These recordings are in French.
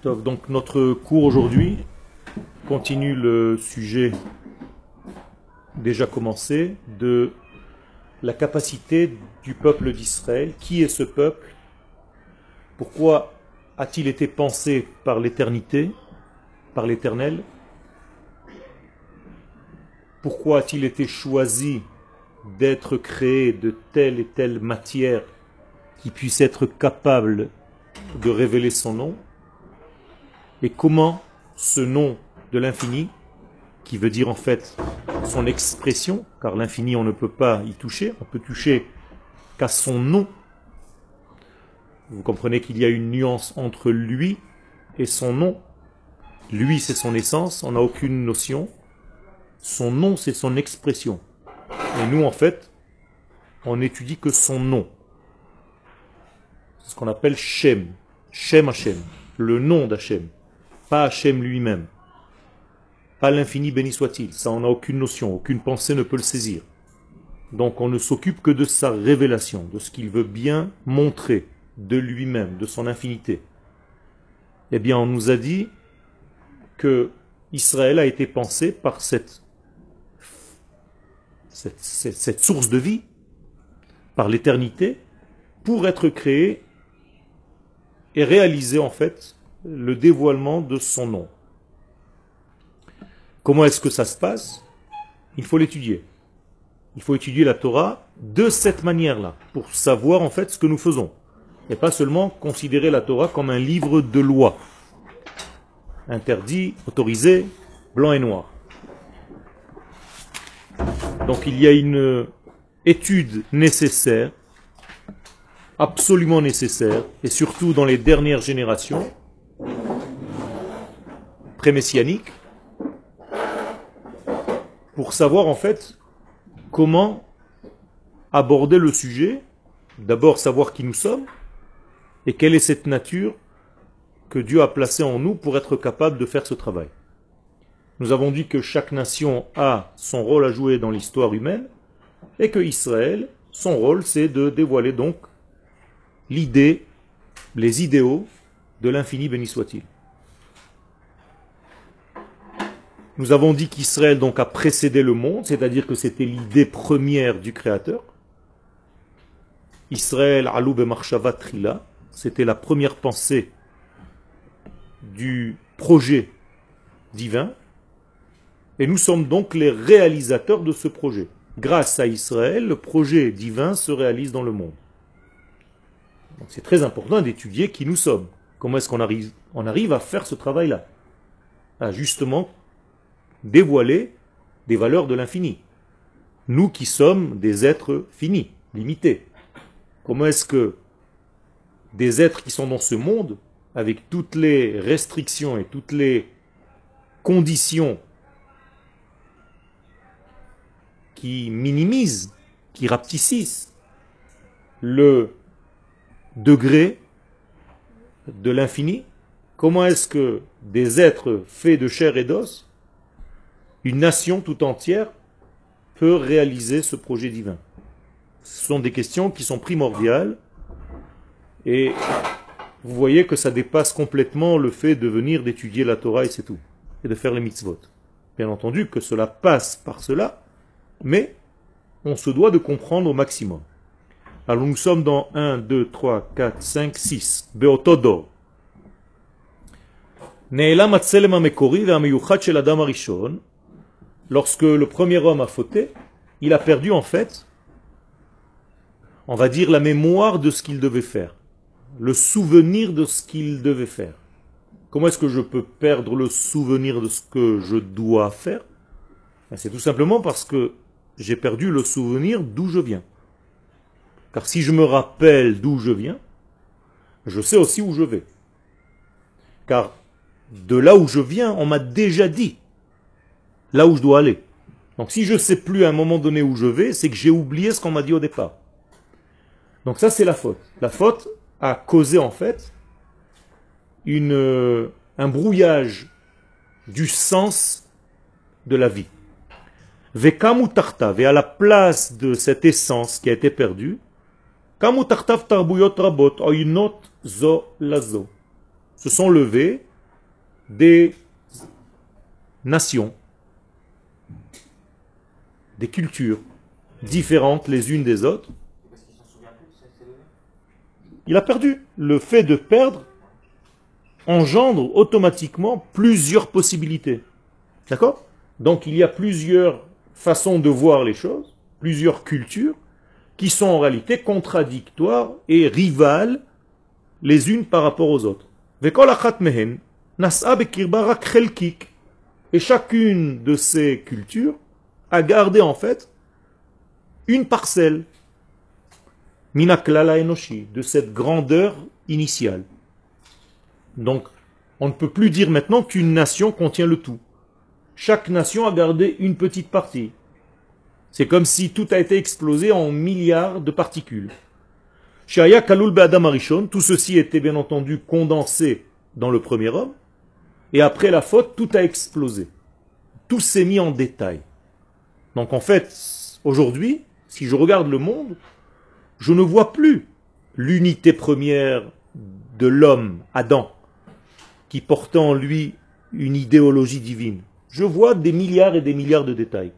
Donc notre cours aujourd'hui continue le sujet déjà commencé de la capacité du peuple d'Israël. Qui est ce peuple? Pourquoi a-t-il été pensé par l'éternité, par l'Éternel? Pourquoi a-t-il été choisi d'être créé de telle et telle matière qui puisse être capable de révéler son nom? Et comment ce nom de l'infini, qui veut dire en fait son expression, car l'infini on ne peut pas y toucher, on peut toucher qu'à son nom. Vous comprenez qu'il y a une nuance entre lui et son nom. Lui c'est son essence, on n'a aucune notion. Son nom c'est son expression. Et nous en fait, on n'étudie que son nom. C'est ce qu'on appelle Shem. Shem Hashem. Le nom d'Hachem. Pas Hachem lui-même. Pas l'infini béni soit-il. Ça on n'a aucune notion, aucune pensée ne peut le saisir. Donc on ne s'occupe que de sa révélation, de ce qu'il veut bien montrer de lui-même, de son infinité. Eh bien on nous a dit que Israël a été pensé par cette source de vie, par l'éternité, pour être créé et réaliser en fait le dévoilement de son nom. Comment est-ce que ça se passe? Il faut l'étudier. Il faut étudier la Torah de cette manière-là, pour savoir en fait ce que nous faisons. Et pas seulement considérer la Torah comme un livre de loi. Interdit, autorisé, blanc et noir. Donc il y a une étude nécessaire, absolument nécessaire, et surtout dans les dernières générations pré-messianiques, pour savoir en fait comment aborder le sujet, d'abord savoir qui nous sommes, et quelle est cette nature que Dieu a placée en nous pour être capable de faire ce travail. Nous avons dit que chaque nation a son rôle à jouer dans l'histoire humaine, et que Israël, son rôle c'est de dévoiler donc l'idée, les idéaux de l'infini béni soit-il. Nous avons dit qu'Israël donc a précédé le monde, c'est-à-dire que c'était l'idée première du Créateur. Israël alou bemarshava trila, c'était la première pensée du projet divin. Et nous sommes donc les réalisateurs de ce projet. Grâce à Israël, le projet divin se réalise dans le monde. Donc c'est très important d'étudier qui nous sommes. Comment est-ce qu'on arrive à faire ce travail-là? À justement dévoiler des valeurs de l'infini. Nous qui sommes des êtres finis, limités. Comment est-ce que des êtres qui sont dans ce monde, avec toutes les restrictions et toutes les conditions qui minimisent, qui rapetissent le degré de l'infini, comment est-ce que des êtres faits de chair et d'os, une nation tout entière, peut réaliser ce projet divin? Ce sont des questions qui sont primordiales et vous voyez que ça dépasse complètement le fait de venir d'étudier la Torah et c'est tout, et de faire les mitzvot. Bien entendu que cela passe par cela, mais on se doit de comprendre au maximum. Alors nous sommes dans 1, 2, 3, 4, 5, 6. Beotodo. Lorsque le premier homme a fauté, il a perdu en fait, on va dire, la mémoire de ce qu'il devait faire. Le souvenir de ce qu'il devait faire. Comment est-ce que je peux perdre le souvenir de ce que je dois faire? C'est tout simplement parce que j'ai perdu le souvenir d'où je viens. Car si je me rappelle d'où je viens, je sais aussi où je vais. Car de là où je viens, on m'a déjà dit là où je dois aller. Donc si je ne sais plus à un moment donné où je vais, c'est que j'ai oublié ce qu'on m'a dit au départ. Donc ça c'est la faute. La faute a causé en fait un brouillage du sens de la vie. Vekamu tartav, et à la place de cette essence qui a été perdue, kamu tartav tarbuyot rabot oinot zo lazo, se sont levés des nations, des cultures différentes les unes des autres. Il a perdu. Le fait de perdre engendre automatiquement plusieurs possibilités. D'accord? Donc il y a plusieurs façons de voir les choses, plusieurs cultures, qui sont en réalité contradictoires et rivales les unes par rapport aux autres. Et chacune de ces cultures a gardé en fait une parcelle minaklala enoshi, de cette grandeur initiale. Donc, on ne peut plus dire maintenant qu'une nation contient le tout. Chaque nation a gardé une petite partie. C'est comme si tout a été explosé en milliards de particules. Shaya kalul be'adam harishon, tout ceci était bien entendu condensé dans le premier homme, et après la faute, tout a explosé. Tout s'est mis en détail. Donc en fait, aujourd'hui, si je regarde le monde, je ne vois plus l'unité première de l'homme, Adam, qui portait en lui une idéologie divine. Je vois des milliards et des milliards de détails.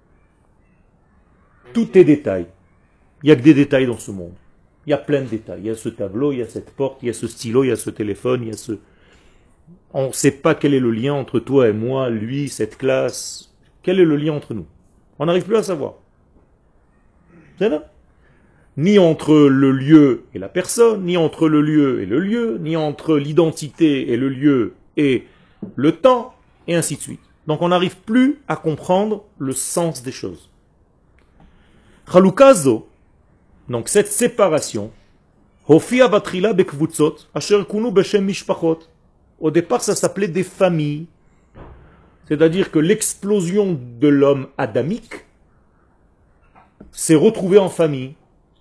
Tout est détail. Il n'y a que des détails dans ce monde. Il y a plein de détails. Il y a ce tableau, il y a cette porte, il y a ce stylo, il y a ce téléphone, il y a ce... On ne sait pas quel est le lien entre toi et moi, lui, cette classe. Quel est le lien entre nous? On n'arrive plus à savoir. C'est là. Ni entre le lieu et la personne, ni entre le lieu et le lieu, ni entre l'identité et le lieu et le temps, et ainsi de suite. Donc on n'arrive plus à comprendre le sens des choses. Chalukazo, donc cette séparation, Hofia batrila bekvutzot, asher kunu beshem mishpachot. Au départ, ça s'appelait des familles. C'est-à-dire que l'explosion de l'homme adamique s'est retrouvée en famille.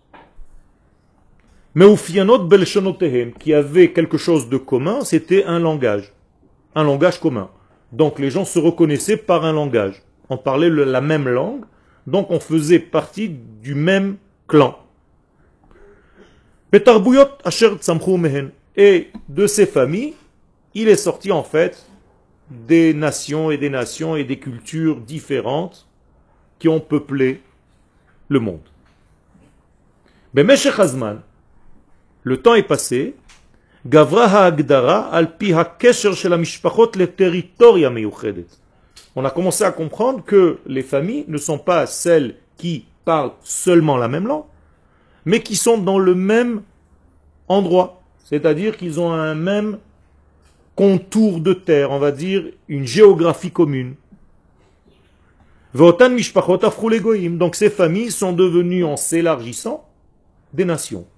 Mais au fianot belshanotehem, qui avait quelque chose de commun, c'était un langage commun. Donc les gens se reconnaissaient par un langage. On parlait la même langue, donc on faisait partie du même clan. Et de ces familles, il est sorti en fait des nations et des cultures différentes qui ont peuplé le monde. Mais Meshech Hazman, le temps est passé, Gavra ha'agdara al pi ha'kesher shel ha'mishpachot le territoria meyuchedet. On a commencé à comprendre que les familles ne sont pas celles qui parlent seulement la même langue, mais qui sont dans le même endroit. C'est-à-dire qu'ils ont un même contour de terre, on va dire une géographie commune. Donc ces familles sont devenues, en s'élargissant, des nations.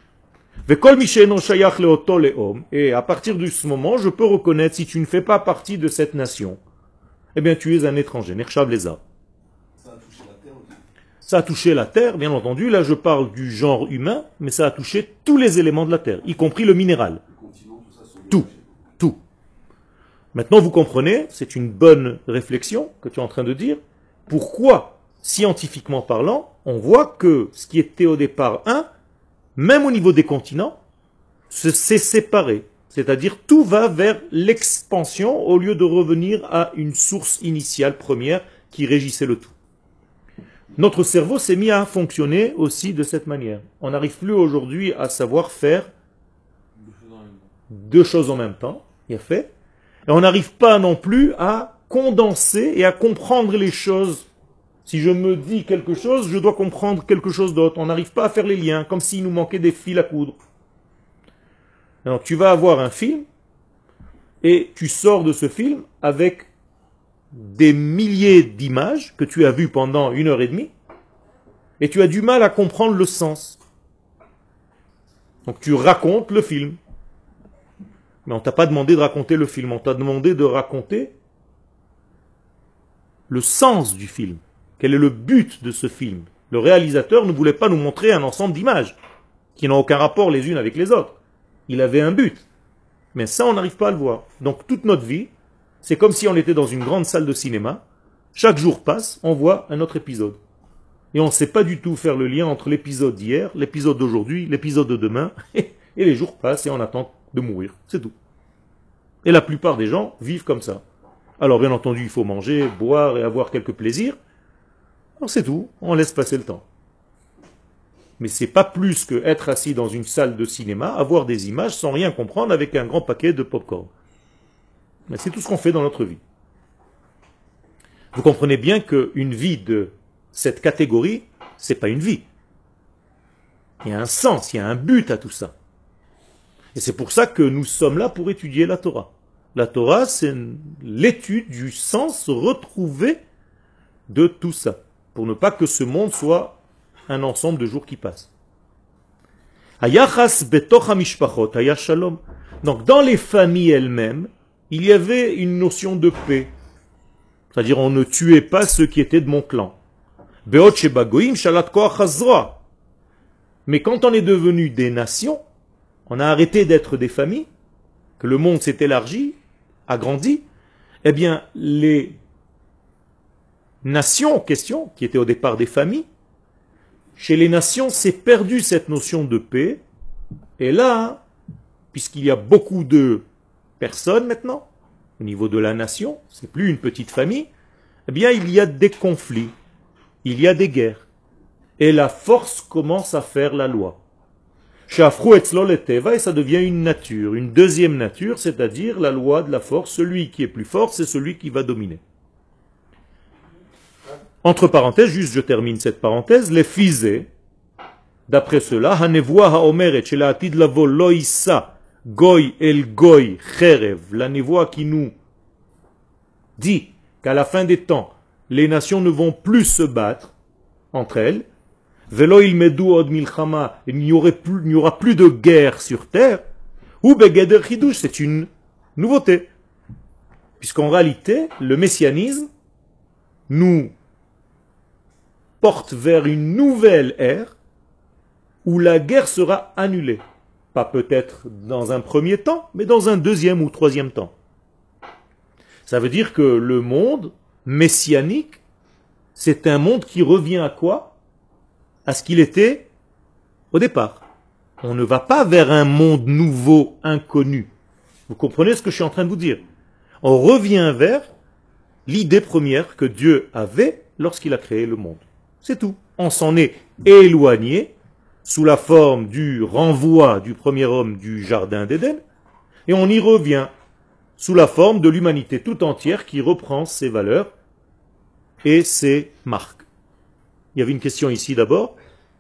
Et à partir de ce moment, je peux reconnaître si tu ne fais pas partie de cette nation, eh bien tu es un étranger. Ça a touché la terre aussi. Ça a touché la terre, bien entendu. Là je parle du genre humain, mais ça a touché tous les éléments de la terre, y compris le minéral. Tout. Maintenant vous comprenez, c'est une bonne réflexion que tu es en train de dire, pourquoi, scientifiquement parlant, on voit que ce qui était au départ un, même au niveau des continents, s'est séparé. C'est-à-dire tout va vers l'expansion au lieu de revenir à une source initiale première qui régissait le tout. Notre cerveau s'est mis à fonctionner aussi de cette manière. On n'arrive plus aujourd'hui à savoir faire deux choses en même temps. Il y a fait. Et on n'arrive pas non plus à condenser et à comprendre les choses. Si je me dis quelque chose, je dois comprendre quelque chose d'autre. On n'arrive pas à faire les liens, comme s'il nous manquait des fils à coudre. Alors tu vas avoir un film, et tu sors de ce film avec des milliers d'images que tu as vues pendant 1h30, et tu as du mal à comprendre le sens. Donc tu racontes le film. Mais on ne t'a pas demandé de raconter le film, on t'a demandé de raconter le sens du film. Quel est le but de ce film? Le réalisateur ne voulait pas nous montrer un ensemble d'images qui n'ont aucun rapport les unes avec les autres. Il avait un but. Mais ça, on n'arrive pas à le voir. Donc toute notre vie, c'est comme si on était dans une grande salle de cinéma. Chaque jour passe, on voit un autre épisode. Et on ne sait pas du tout faire le lien entre l'épisode d'hier, l'épisode d'aujourd'hui, l'épisode de demain. Et les jours passent et on attend de mourir. C'est tout. Et la plupart des gens vivent comme ça. Alors bien entendu, il faut manger, boire et avoir quelques plaisirs. Alors c'est tout, on laisse passer le temps. Mais c'est pas plus que être assis dans une salle de cinéma, avoir des images sans rien comprendre avec un grand paquet de pop-corn. Mais c'est tout ce qu'on fait dans notre vie. Vous comprenez bien qu'une vie de cette catégorie, c'est pas une vie. Il y a un sens, il y a un but à tout ça. Et c'est pour ça que nous sommes là pour étudier la Torah. La Torah, c'est l'étude du sens retrouvé de tout ça, pour ne pas que ce monde soit un ensemble de jours qui passent. Hayachas betoch hamishpachot haya shalom. Donc dans les familles elles-mêmes, il y avait une notion de paix. C'est-à-dire on ne tuait pas ceux qui étaient de mon clan. Beot shebagoim shalat koach hazra. Mais quand on est devenu des nations, on a arrêté d'être des familles, que le monde s'est élargi, agrandi, eh bien les nations en question, qui étaient au départ des familles, chez les nations s'est perdue cette notion de paix, et là, puisqu'il y a beaucoup de personnes maintenant, au niveau de la nation, c'est plus une petite famille, eh bien il y a des conflits, il y a des guerres, et la force commence à faire la loi. Shafrou etzlo leteva, et ça devient une nature, une deuxième nature, c'est-à-dire la loi de la force. Celui qui est plus fort, c'est celui qui va dominer. Entre parenthèses, juste je termine cette parenthèse, les fisés, d'après cela, hanevoa haomeret shela atid lavo lo issa goy el goy cherev, la névoie qui nous dit qu'à la fin des temps, les nations ne vont plus se battre entre elles, velo ilmedu od milchama, il n'y aura plus de guerre sur terre, ou begeder chidush, c'est une nouveauté. Puisqu'en réalité, le messianisme nous porte vers une nouvelle ère où la guerre sera annulée. Pas peut-être dans un premier temps, mais dans un deuxième ou troisième temps. Ça veut dire que le monde messianique, c'est un monde qui revient à quoi? À ce qu'il était au départ. On ne va pas vers un monde nouveau, inconnu. Vous comprenez ce que je suis en train de vous dire? On revient vers l'idée première que Dieu avait lorsqu'il a créé le monde. C'est tout. On s'en est éloigné sous la forme du renvoi du premier homme du jardin d'Éden, et on y revient sous la forme de l'humanité tout entière qui reprend ses valeurs et ses marques. Il y avait une question ici d'abord.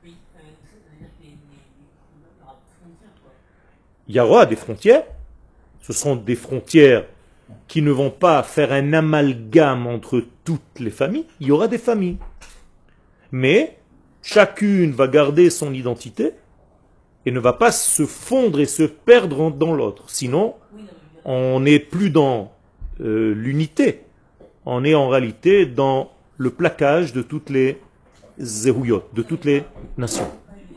Il y aura des frontières. Ce sont des frontières qui ne vont pas faire un amalgame entre toutes les familles. Il y aura des familles. Mais chacune va garder son identité et ne va pas se fondre et se perdre dans l'autre. Sinon, on n'est plus dans l'unité. On est en réalité dans le plaquage de toutes les zéhouyotes, de toutes les nations.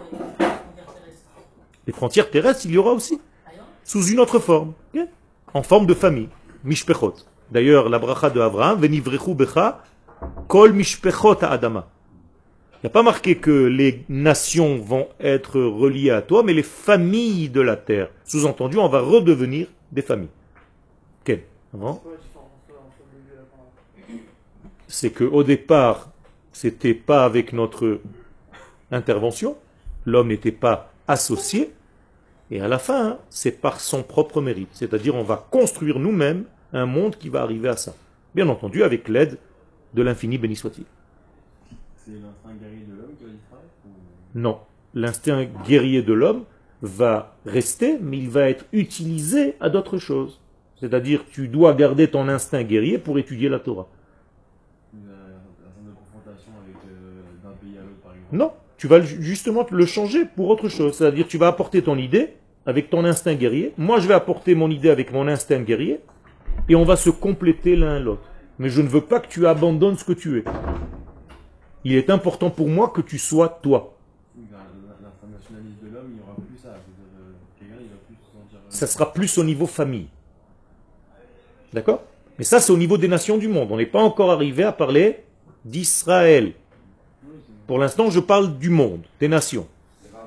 Les frontières terrestres, il y aura aussi, sous une autre forme, en forme de famille, mishpechot. D'ailleurs, la bracha de Abraham, venivrechu becha, kol mishpechot adama. Il n'y a pas marqué que les nations vont être reliées à toi, mais les familles de la terre. Sous-entendu, on va redevenir des familles. Quel? C'est qu'au départ, c'était pas avec notre intervention, l'homme n'était pas associé, et à la fin, c'est par son propre mérite. C'est-à-dire, on va construire nous-mêmes un monde qui va arriver à ça. Bien entendu, avec l'aide de l'infini, béni soit-il. C'est l'instinct guerrier de l'homme qui va disparaître Non. L'instinct guerrier de l'homme va rester, mais il va être utilisé à d'autres choses. C'est-à-dire, tu dois garder ton instinct guerrier pour étudier la Torah. Un centre de confrontation avec d'un pays à l'autre, par exemple. Non, tu vas justement le changer pour autre chose. C'est-à-dire, tu vas apporter ton idée avec ton instinct guerrier. Moi, je vais apporter mon idée avec mon instinct guerrier. Et on va se compléter l'un l'autre. Mais je ne veux pas que tu abandonnes ce que tu es. Il est important pour moi que tu sois toi. L'instinct nationaliste de l'homme, il n'y aura plus ça. Quelqu'un, il va plus se sentir... Ça sera plus au niveau famille. D'accord? Mais ça, c'est au niveau des nations du monde. On n'est pas encore arrivé à parler d'Israël. Pour l'instant, je parle du monde, des nations.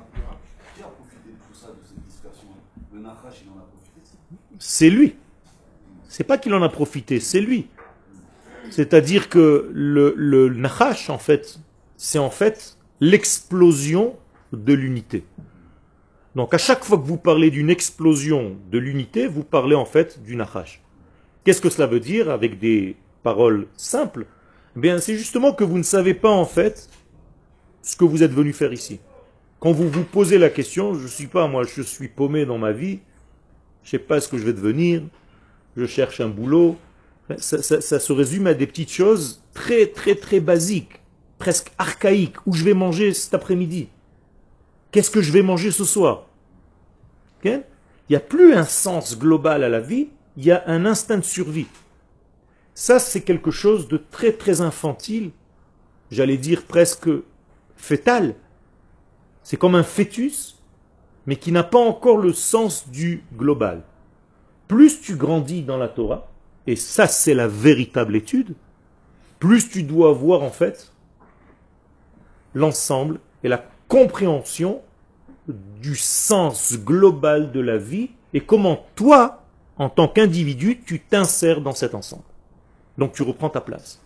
Qui a profité de tout ça, de cette dispersion? Le Nachash, il en a profité. C'est lui. C'est pas qu'il en a profité, c'est lui. C'est-à-dire que le Nachash, en fait, c'est en fait l'explosion de l'unité. Donc à chaque fois que vous parlez d'une explosion de l'unité, vous parlez en fait du Nachash. Qu'est-ce que cela veut dire avec des paroles simples? Eh bien, c'est justement que vous ne savez pas en fait ce que vous êtes venu faire ici. Quand vous vous posez la question, je suis paumé dans ma vie, je ne sais pas ce que je vais devenir, je cherche un boulot. Ça se résume à des petites choses très très très basiques, presque archaïques. Où je vais manger cet après-midi? Qu'est-ce que je vais manger ce soir? Il n'y a plus un sens global à la vie, il y a un instinct de survie. Ça, c'est quelque chose de très très infantile, j'allais dire presque fœtal. C'est comme un fœtus, mais qui n'a pas encore le sens du global. Plus tu grandis dans la Torah, et ça c'est la véritable étude, plus tu dois avoir en fait l'ensemble et la compréhension du sens global de la vie et comment toi, en tant qu'individu, tu t'insères dans cet ensemble. Donc tu reprends ta place.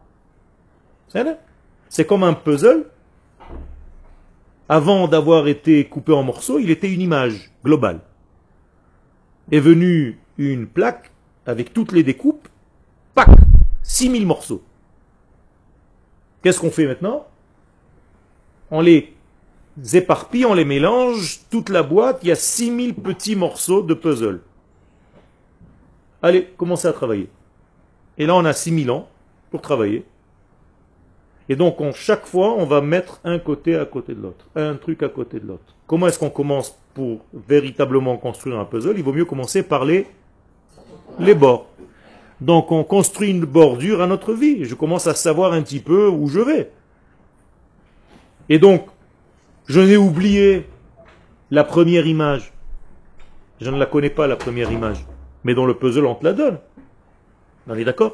C'est comme un puzzle. Avant d'avoir été coupé en morceaux, il était une image globale. Est venue une plaque avec toutes les découpes, pac, 6000 morceaux. Qu'est-ce qu'on fait maintenant? On les éparpille, on les mélange, toute la boîte, il y a 6000 petits morceaux de puzzle. Allez, commencez à travailler. Et là, on a 6000 ans pour travailler. Et donc, chaque fois, on va mettre un côté à côté de l'autre, un truc à côté de l'autre. Comment est-ce qu'on commence pour véritablement construire un puzzle? Il vaut mieux commencer par les bords. Donc, on construit une bordure à notre vie. Je commence à savoir un petit peu où je vais. Et donc, je n'ai oublié la première image. Je ne la connais pas, la première image. Mais dans le puzzle, on te la donne. On est d'accord?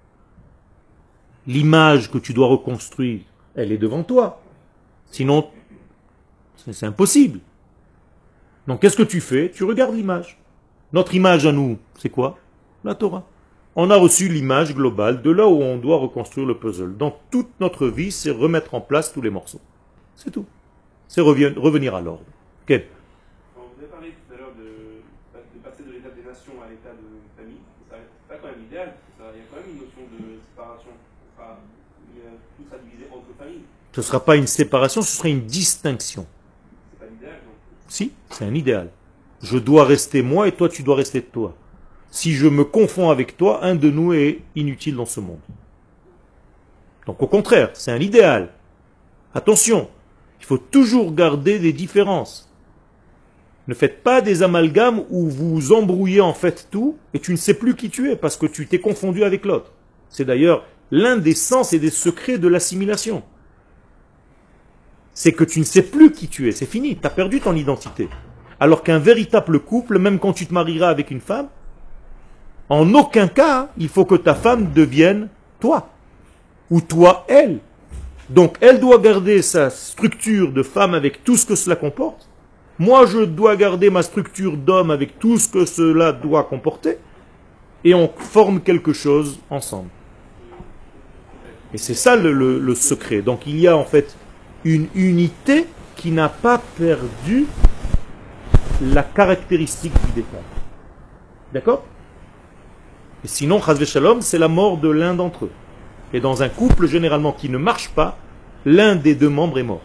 L'image que tu dois reconstruire, elle est devant toi. Sinon, c'est impossible. Donc, qu'est-ce que tu fais? Tu regardes l'image. Notre image à nous, c'est quoi? La Torah. On a reçu l'image globale de là où on doit reconstruire le puzzle. Dans toute notre vie, c'est remettre en place tous les morceaux. C'est tout. C'est revenir à l'ordre. Okay. Vous avez parlé tout à l'heure de passer de l'état des nations à l'état de famille. C'est pas quand même idéal. Il y a quand même une notion de séparation. Tout sera divisé entre familles. Ce ne sera pas une séparation, ce sera une distinction. C'est pas l'idéal, non? Si, c'est un idéal. Je dois rester moi et toi tu dois rester toi. Si je me confonds avec toi, un de nous est inutile dans ce monde. Donc au contraire, c'est un idéal. Attention, il faut toujours garder des différences. Ne faites pas des amalgames où vous embrouillez en fait tout et tu ne sais plus qui tu es parce que tu t'es confondu avec l'autre. C'est d'ailleurs l'un des sens et des secrets de l'assimilation. C'est que tu ne sais plus qui tu es, c'est fini, tu as perdu ton identité. Alors qu'un véritable couple, même quand tu te marieras avec une femme, en aucun cas, il faut que ta femme devienne toi. Ou toi, elle. Donc, elle doit garder sa structure de femme avec tout ce que cela comporte. Moi, je dois garder ma structure d'homme avec tout ce que cela doit comporter. Et on forme quelque chose ensemble. Et c'est ça le secret. Donc, il y a en fait une unité qui n'a pas perdu la caractéristique du départ. D'accord? Et sinon, Chazvé Shalom, c'est la mort de l'un d'entre eux. Et dans un couple, généralement, qui ne marche pas, l'un des deux membres est mort.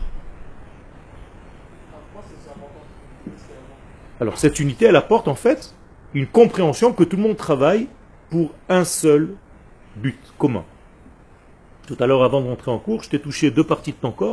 Alors, cette unité, elle apporte en fait une compréhension que tout le monde travaille pour un seul but commun. Tout à l'heure, avant de rentrer en cours, je t'ai touché 2 parties de ton corps.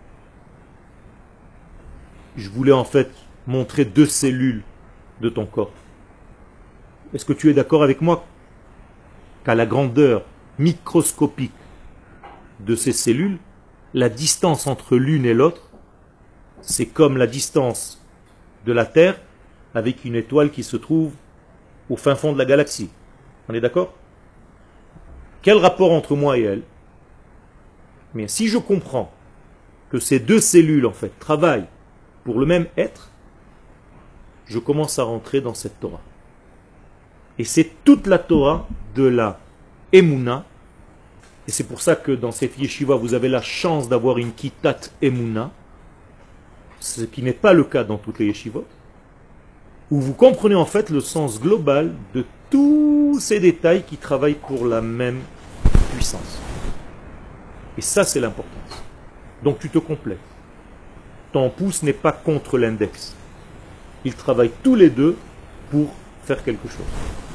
Je voulais en fait montrer 2 cellules de ton corps. Est-ce que tu es d'accord avec moi qu'à la grandeur microscopique de ces cellules, la distance entre l'une et l'autre, c'est comme la distance de la Terre avec une étoile qui se trouve au fin fond de la galaxie. On est d'accord? Quel rapport entre moi et elle? Mais si je comprends que ces 2 cellules en fait travaillent pour le même être, je commence à rentrer dans cette Torah. Et c'est toute la Torah de la Emouna. Et c'est pour ça que dans cette yeshiva, vous avez la chance d'avoir une kitat Emouna, ce qui n'est pas le cas dans toutes les yeshivot, où vous comprenez en fait le sens global de tous ces détails qui travaillent pour la même puissance. Et ça, c'est l'importance. Donc tu te complètes. Ton pouce n'est pas contre l'index. Ils travaillent tous les deux pour faire quelque chose.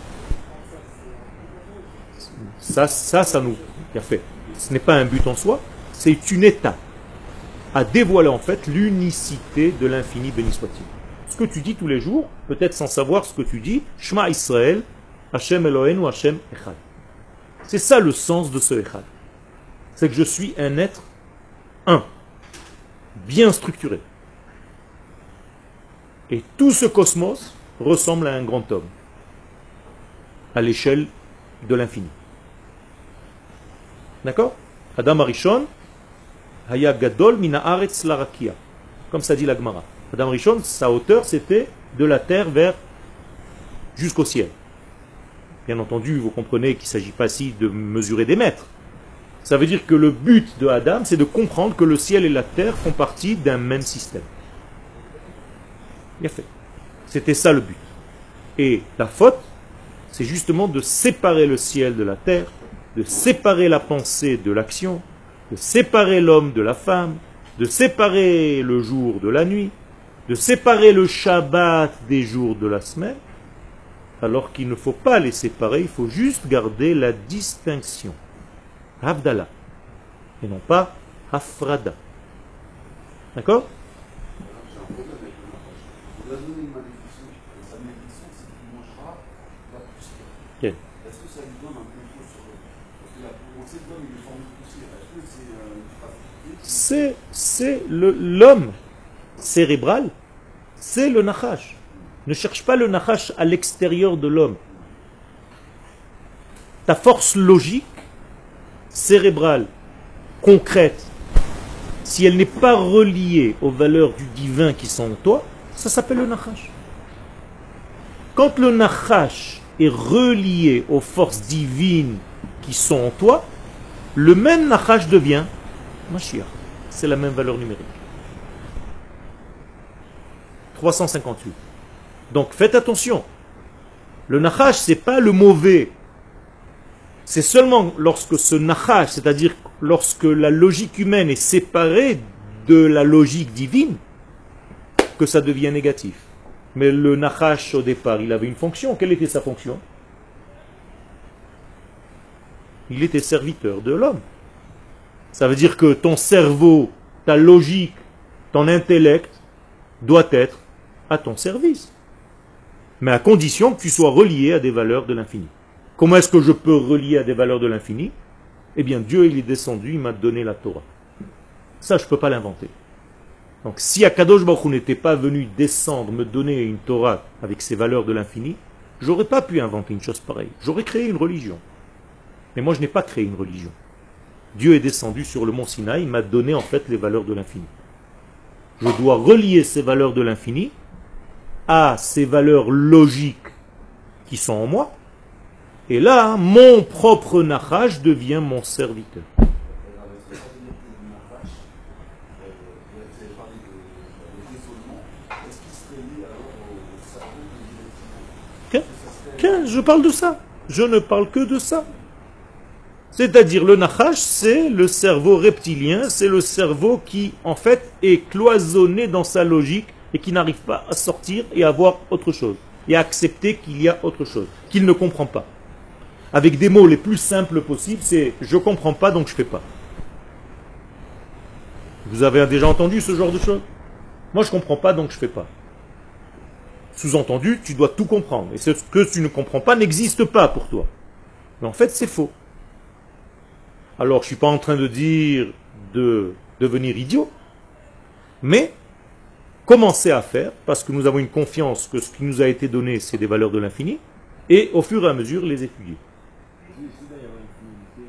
Ça nous a fait. Ce n'est pas un but en soi, c'est une étape à dévoiler en fait l'unicité de l'infini, béni soit-il. Ce que tu dis tous les jours, peut-être sans savoir ce que tu dis, Shema Israël, Hashem Eloheinu, Hashem Echad. C'est ça le sens de ce Echad. C'est que je suis un être un, bien structuré. Et tout ce cosmos ressemble à un grand homme, à l'échelle de l'infini. D'accord? Adam Arishon, Haya Gadol mina Haaretz larakia. Comme ça dit la Gemara. Adam Arishon, sa hauteur, c'était de la terre vers jusqu'au ciel. Bien entendu, vous comprenez qu'il ne s'agit pas ici de mesurer des mètres. Ça veut dire que le but de Adam, c'est de comprendre que le ciel et la terre font partie d'un même système. Bien fait. C'était ça le but. Et la faute, c'est justement de séparer le ciel de la terre, de séparer la pensée de l'action, de séparer l'homme de la femme, de séparer le jour de la nuit, de séparer le Shabbat des jours de la semaine, alors qu'il ne faut pas les séparer, il faut juste garder la distinction. Havdalah, et non pas Hafrada. D'accord? J'ai un problème avec le mariage. On lui a donné une malédiction, et sa malédiction, c'est qu'il mangera la poussière. Okay. Est-ce que ça lui donne un contrôle sur l'homme? Parce que on sait que l'homme, il est formé de poussière. Est-ce que c'est une facilité? C'est l'homme cérébral, c'est le nachash. Ne cherche pas le nachash à l'extérieur de l'homme. Ta force logique, cérébrale, concrète, si elle n'est pas reliée aux valeurs du divin qui sont en toi, ça s'appelle le nachash. Quand le nachash est relié aux forces divines qui sont en toi, le même nachash devient Mashiach. C'est la même valeur numérique. 358. Donc faites attention. Le nachash, ce n'est pas le mauvais. C'est seulement lorsque ce nachash, c'est-à-dire lorsque la logique humaine est séparée de la logique divine, que ça devient négatif. Mais le nachash, au départ, il avait une fonction. Quelle était sa fonction? Il était serviteur de l'homme. Ça veut dire que ton cerveau, ta logique, ton intellect doit être à ton service. Mais à condition que tu sois relié à des valeurs de l'infini. Comment est-ce que je peux relier à des valeurs de l'infini? Eh bien, Dieu, il est descendu, il m'a donné la Torah. Ça, je ne peux pas l'inventer. Donc, si Akadosh Baruch Hu n'était pas venu descendre, me donner une Torah avec ces valeurs de l'infini, j'aurais pas pu inventer une chose pareille. J'aurais créé une religion. Mais moi, je n'ai pas créé une religion. Dieu est descendu sur le mont Sinaï, il m'a donné en fait les valeurs de l'infini. Je dois relier ces valeurs de l'infini à ces valeurs logiques qui sont en moi. Et là, mon propre nachash devient mon serviteur. Je parle de ça. Je ne parle que de ça. C'est-à-dire le nachash, c'est le cerveau reptilien, c'est le cerveau qui, en fait, est cloisonné dans sa logique et qui n'arrive pas à sortir et à voir autre chose. Et à accepter qu'il y a autre chose, qu'il ne comprend pas. Avec des mots les plus simples possibles, c'est « je ne comprends pas, donc je ne fais pas ». Vous avez déjà entendu ce genre de choses? Moi, je ne comprends pas, donc je ne fais pas. Sous-entendu, tu dois tout comprendre. Et ce que tu ne comprends pas n'existe pas pour toi. Mais en fait, c'est faux. Alors, je ne suis pas en train de dire de devenir idiot, mais commencez à faire, parce que nous avons une confiance que ce qui nous a été donné, c'est des valeurs de l'infini, et au fur et à mesure, les étudier. Il doit y avoir une finalité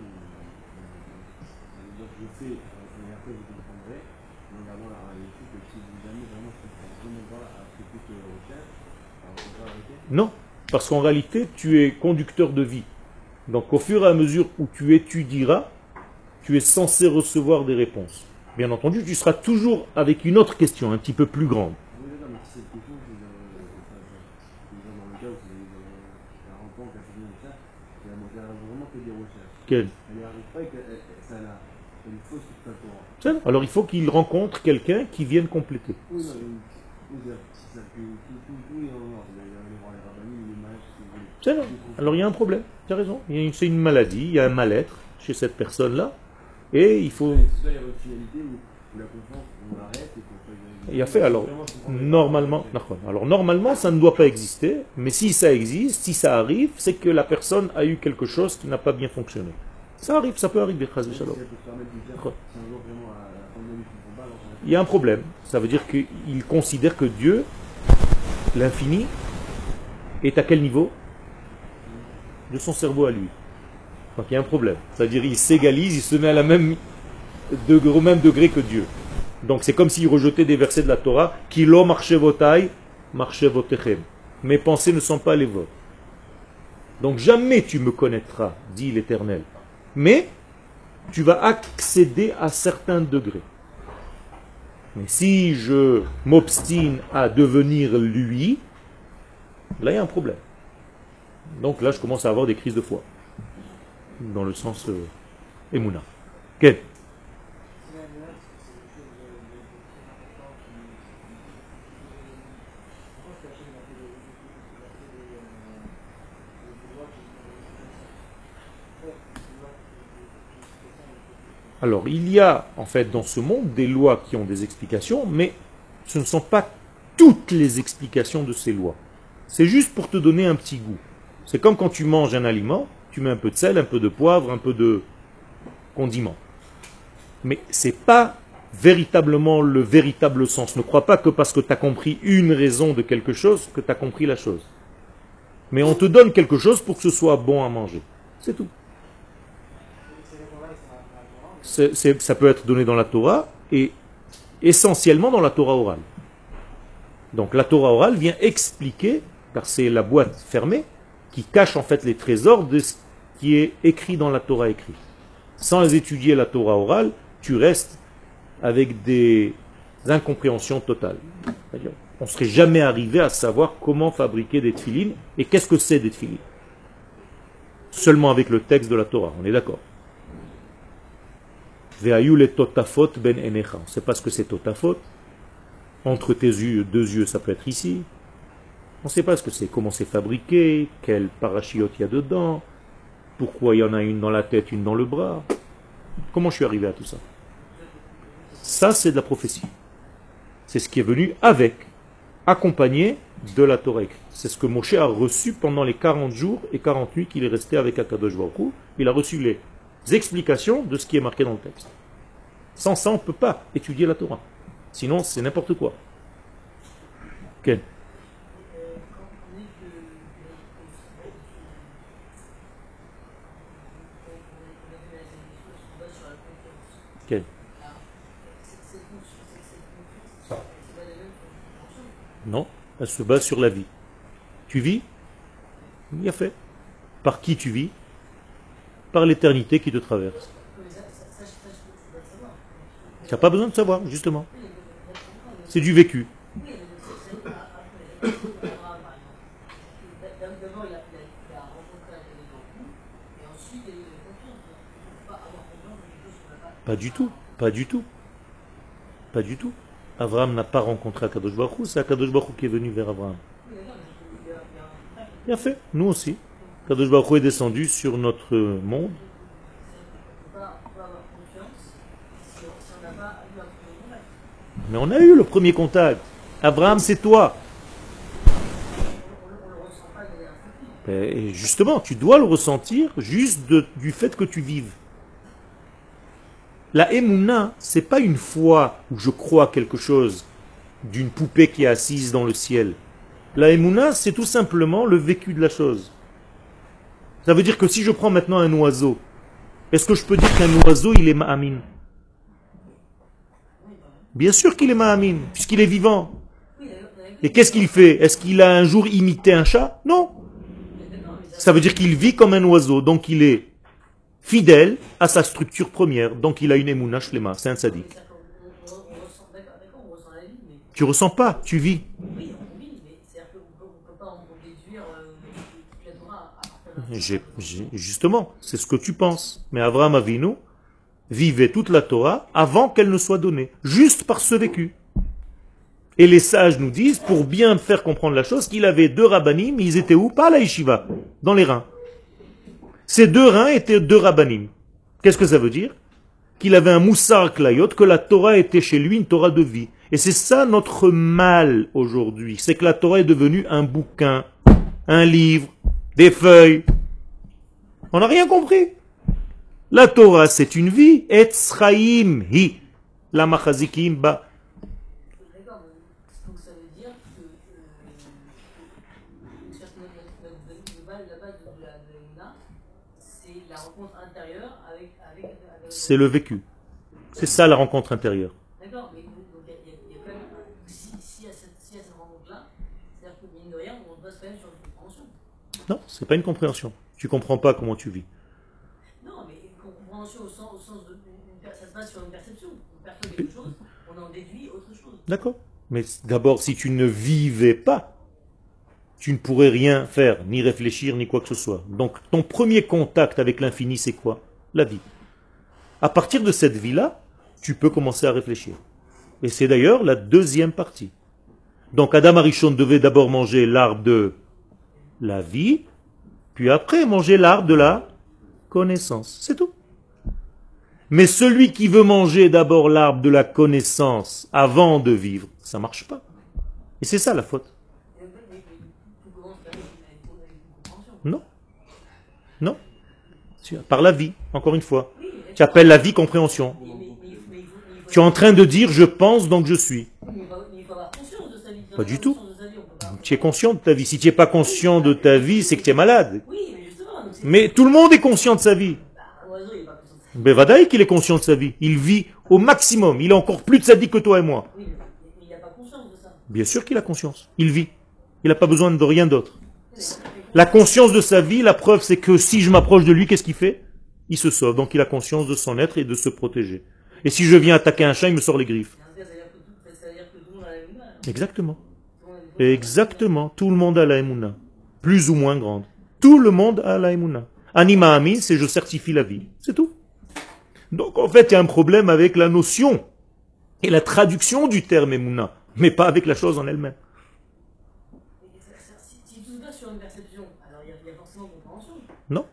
où je fais, et après vous comprendrez, mais également la réalité que si vous jamais vraiment je comprends vraiment pas à ce que tu recherches, alors on va arrêter. Non, Parce qu'en réalité, tu es conducteur de vie. Donc au fur et à mesure où tu étudieras, tu es censé recevoir des réponses. Bien entendu, tu seras toujours avec une autre question, un petit peu plus grande. Oui, d'accord, mais si cette question, c'est dans le cas où c'est un enfant qui a fait ça, elle a vraiment fait des recherches. Quel? Elle n'y arrive pas et ça a une fausse Torah. Alors il faut qu'il rencontre quelqu'un qui vienne compléter. Oui, non, c'est ça, tout est en ordre. Il y a les rabbins, les mages, si vous voulez. C'est non. Alors il y a un problème, tu as raison. C'est une maladie, il y a un mal-être chez cette personne-là. Et il faut... C'est là, il y a votre finalité où la confiance, on arrête et qu'on fait... Il a fait alors, normalement, ça ne doit pas exister, mais si ça existe, si ça arrive, c'est que la personne a eu quelque chose qui n'a pas bien fonctionné. Ça arrive, ça peut arriver, Chaz v'Shalom. Il y a un problème, ça veut dire qu'il considère que Dieu, l'infini, est à quel niveau? De son cerveau à lui. Donc il y a un problème, c'est-à-dire il s'égalise, il se met à la même au même degré que Dieu. Donc c'est comme s'il rejetait des versets de la Torah, qui lo marchevotai, marchevotechem. Mes pensées ne sont pas les vôtres. Donc jamais tu me connaîtras, dit l'Éternel. Mais tu vas accéder à certains degrés. Mais si je m'obstine à devenir lui, là il y a un problème. Donc là je commence à avoir des crises de foi. Dans le sens Emouna. Quel? Alors, il y a en fait dans ce monde des lois qui ont des explications, mais ce ne sont pas toutes les explications de ces lois. C'est juste pour te donner un petit goût. C'est comme quand tu manges un aliment, tu mets un peu de sel, un peu de poivre, un peu de condiment. Mais ce n'est pas véritablement le véritable sens. Ne crois pas que parce que tu as compris une raison de quelque chose, que tu as compris la chose. Mais on te donne quelque chose pour que ce soit bon à manger. C'est tout. Ça peut être donné dans la Torah et essentiellement dans la Torah orale. Donc la Torah orale vient expliquer, car c'est la boîte fermée, qui cache en fait les trésors de ce qui est écrit dans la Torah écrite. Sans étudier la Torah orale, tu restes avec des incompréhensions totales. C'est-à-dire, on ne serait jamais arrivé à savoir comment fabriquer des tefilines et qu'est-ce que c'est des tefilines. Seulement avec le texte de la Torah, on est d'accord. Ve'ayu le totafot ben enecha. On ne sait pas ce que c'est totafot. Entre tes yeux, deux yeux, ça peut être ici. On ne sait pas ce que c'est, comment c'est fabriqué, quel parachiote il y a dedans, pourquoi il y en a une dans la tête, une dans le bras. Comment je suis arrivé à tout ça? Ça, c'est de la prophétie. C'est ce qui est venu avec, accompagné de la Torah écrite. C'est ce que Moshe a reçu pendant les 40 jours et 40 nuits qu'il est resté avec Akadosh Baruch Hu. Il a reçu les explications de ce qui est marqué dans le texte. Sans ça, on ne peut pas étudier la Torah. Sinon, c'est n'importe quoi. Quel? Quel? Non, elle se base sur la vie. Tu vis? Bien fait. Par qui tu vis? Par l'éternité qui te traverse. Tu n'as pas besoin de savoir, justement. C'est du vécu. Pas du tout, pas du tout. Pas du tout. Abraham n'a pas rencontré Akadosh Baruch Hu, c'est Akadosh Baruch Hu qui est venu vers Abraham. Bien fait, nous aussi. Akadosh Baruch Hu est descendu sur notre monde. Mais on a eu le premier contact. Abraham, c'est toi. Et justement, tu dois le ressentir juste du fait que tu vives. La Emouna, c'est pas une foi où je crois quelque chose d'une poupée qui est assise dans le ciel. La Emouna, c'est tout simplement le vécu de la chose. Ça veut dire que si je prends maintenant un oiseau, est-ce que je peux dire qu'un oiseau, il est ma'amin? Bien sûr qu'il est ma'amin, puisqu'il est vivant. Et qu'est-ce qu'il fait? Est-ce qu'il a un jour imité un chat? Non. Ça veut dire qu'il vit comme un oiseau, donc il est fidèle à sa structure première, donc il a une émouna shlema, c'est un tzaddik. Tu ressens pas, tu vis. Oui, on vit, mais c'est-à-dire qu'on ne peut pas en déduire la Torah à partir d'un Justement, c'est ce que tu penses. Mais Avraham Avinu vivait toute la Torah avant qu'elle ne soit donnée, juste par ce vécu. Et les sages nous disent, pour bien faire comprendre la chose, qu'il avait 2 rabbanim, ils étaient où? Pas à la yeshiva, dans les reins. Ces 2 reins étaient 2 rabbanim. Qu'est-ce que ça veut dire? Qu'il avait un moussar klayot, que la Torah était chez lui une Torah de vie. Et c'est ça notre mal aujourd'hui, c'est que la Torah est devenue un bouquin, un livre, des feuilles. On n'a rien compris. La Torah, c'est une vie. Etzraim hi. La machazikim ba. D'accord, donc ça veut dire que la base de la Mouna, c'est la rencontre intérieure avec C'est le vécu. C'est ça la rencontre intérieure. D'accord, mais donc il y a quand même, si y a cette rencontre-là, c'est-à-dire que mine de rien, on doit se faire sur une compréhension. Non, c'est pas une compréhension. Tu comprends pas comment tu vis. Non, mais compréhension au sens de, ça se base sur une perception. On perçoit quelque chose, on en déduit autre chose. D'accord. Mais d'abord, si tu ne vivais pas, tu ne pourrais rien faire, ni réfléchir, ni quoi que ce soit. Donc, ton premier contact avec l'infini, c'est quoi? La vie. À partir de cette vie-là, tu peux commencer à réfléchir. Et c'est d'ailleurs la deuxième partie. Donc, Adam Arishon devait d'abord manger l'arbre de la vie, puis après manger l'arbre de la connaissance. C'est tout. Mais celui qui veut manger d'abord l'arbre de la connaissance avant de vivre, ça ne marche pas. Et c'est ça la faute. Non. Non. Par la vie, encore une fois. Tu appelles la vie compréhension. Tu es en train de dire je pense donc je suis. Pas du tout. Tu es conscient de ta vie. Si tu n'es pas conscient de ta vie, c'est que tu es malade. Mais tout le monde est conscient de sa vie. Ben Vadaï qu'il est conscient de sa vie. Il vit au maximum. Il est encore plus tzaddik que toi et moi. Bien sûr qu'il a conscience. Il vit. Il n'a pas besoin de rien d'autre. La conscience de sa vie, la preuve c'est que si je m'approche de lui, qu'est-ce qu'il fait? Il se sauve. Donc il a conscience de son être et de se protéger. Et si je viens attaquer un chat, il me sort les griffes. Exactement. Exactement. Tout le monde a la émouna. Plus ou moins grande. Tout le monde a la émouna. Anima amin, c'est je certifie la vie. C'est tout. Donc en fait, il y a un problème avec la notion et la traduction du terme émouna, mais pas avec la chose en elle-même. Si tout se base sur une perception, alors il y a forcément compréhension. Non.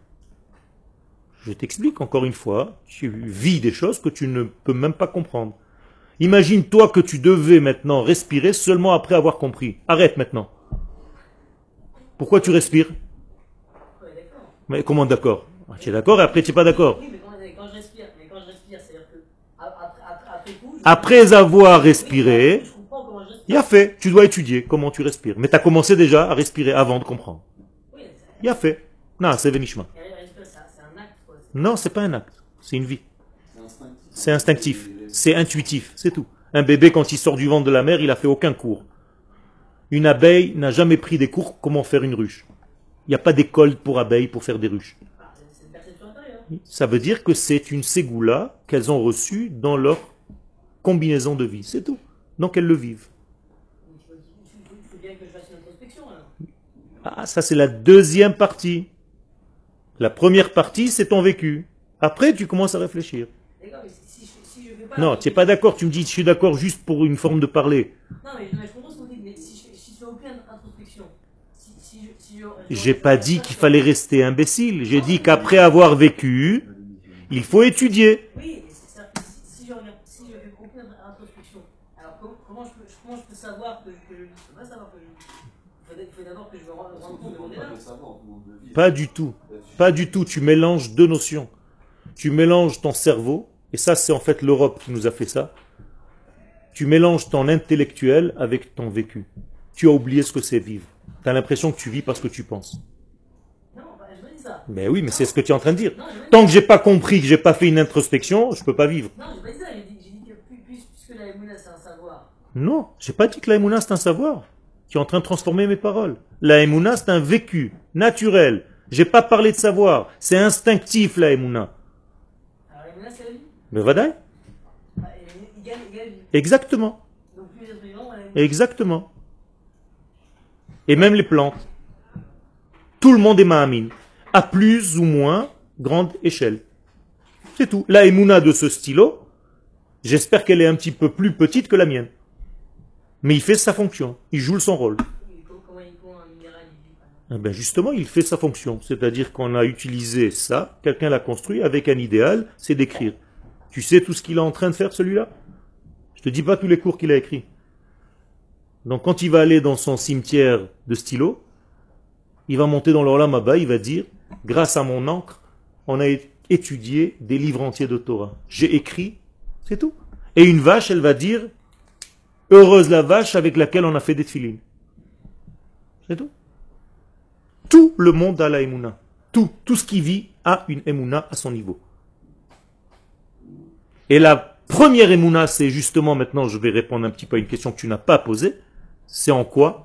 Je t'explique encore une fois, tu vis des choses que tu ne peux même pas comprendre. Imagine-toi que tu devais maintenant respirer seulement après avoir compris. Arrête maintenant. Pourquoi tu respires? Ouais, d'accord. Mais comment d'accord? Tu es d'accord et après tu n'es pas d'accord. Oui, mais quand je respire, c'est-à-dire que après coup, Après avoir respiré, je comprends comment je respire. il y a fait. Tu dois étudier comment tu respires. Mais tu as commencé déjà à respirer avant de comprendre. Oui, Il y a fait. Non, c'est Venishma. c'est un acte, quoi. Non, c'est pas un acte. C'est une vie. C'est instinctif. C'est intuitif. C'est tout. Un bébé, quand il sort du ventre de la mère, il n'a fait aucun cours. Une abeille n'a jamais pris des cours comment faire une ruche. Il n'y a pas d'école pour abeilles pour faire des ruches. C'est une perception intérieure. Ça veut dire que c'est une ségoula qu'elles ont reçue dans leur combinaison de vie. C'est tout. Donc elles le vivent. Il faut bien que je fasse une introspection, alors. Ah, ça c'est la deuxième partie. La première partie, c'est ton vécu. Après, tu commences à réfléchir. D'accord, mais si je fais pas... Non, tu n'es pas d'accord. Tu me dis, je suis d'accord juste pour une forme de parler. Non, mais je comprends ce que vous dites, mais si je fais aucune introspection, J'ai pas dit qu'il fallait rester imbécile. J'ai dit qu'après avoir vécu, il faut étudier. Oui, si je fais aucune introspection, alors comment je peux savoir que je ne peux pas savoir que je... Il faut d'abord que je me rende compte de mon état. Pas du tout. Pas du tout. Tu mélanges deux notions. Tu mélanges ton cerveau, et ça c'est en fait l'Europe qui nous a fait ça. Tu mélanges ton intellectuel avec ton vécu. Tu as oublié ce que c'est vivre. Tu as l'impression que tu vis parce que tu penses. Non, je me dis ça. Mais oui, mais c'est ce que tu es en train de dire. Non, Tant que j'ai pas compris, que j'ai pas fait une introspection, je peux pas vivre. Non, j'ai pas dit ça. J'ai dit que puisque la Emouna c'est un savoir. Non, j'ai pas dit que la Emouna c'est un savoir. Tu es en train de transformer mes paroles. La Emouna c'est un vécu naturel. J'ai pas parlé de savoir. C'est instinctif la Emouna. Alors, là, c'est la vie. Mais vadaï. Ah, égal vie. Exactement. Donc, plus d'être vivant, Exactement. Et même les plantes. Tout le monde est Mahamine. À plus ou moins grande échelle. C'est tout. La Emouna de ce stylo, j'espère qu'elle est un petit peu plus petite que la mienne. Mais il fait sa fonction. Il joue son rôle. comment un minéral il vit, par exemple. Eh ben justement, il fait sa fonction. C'est-à-dire qu'on a utilisé ça, quelqu'un l'a construit avec un idéal, c'est d'écrire. Tu sais tout ce qu'il est en train de faire, celui-là? Je te dis pas tous les cours qu'il a écrits. Donc quand il va aller dans son cimetière de stylo, il va monter dans l'Olam Haba, il va dire, grâce à mon encre, on a étudié des livres entiers de Torah. J'ai écrit, c'est tout. Et une vache, elle va dire, heureuse la vache avec laquelle on a fait des tefilines. C'est tout. Tout le monde a la Emouna. Tout ce qui vit a une Emouna à son niveau. Et la première Emouna, c'est justement, maintenant je vais répondre un petit peu à une question que tu n'as pas posée, c'est en quoi?